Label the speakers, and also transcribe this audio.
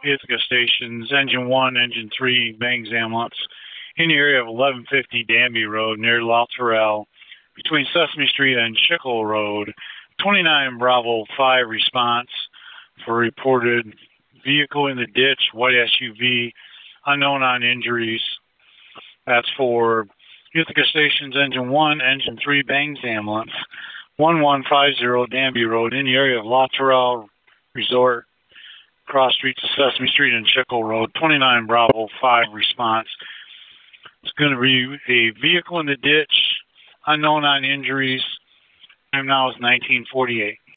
Speaker 1: Ithaca stations, engine 1, engine 3, Bangs ambulance, in the area of 1150 Danby Road near La Tourelle, between Sesame Street and Schickle Road. 29 Bravo 5 response for reported vehicle in the ditch, white SUV, unknown on injuries. That's for Ithaca stations, engine 1, engine 3, Bangs ambulance, 1150 Danby Road in the area of La Tourelle Resort, cross streets of Sesame Street and Schickle Road. 29 Bravo 5 response. It's going to be a vehicle in the ditch, unknown on injuries. Time now is 1948.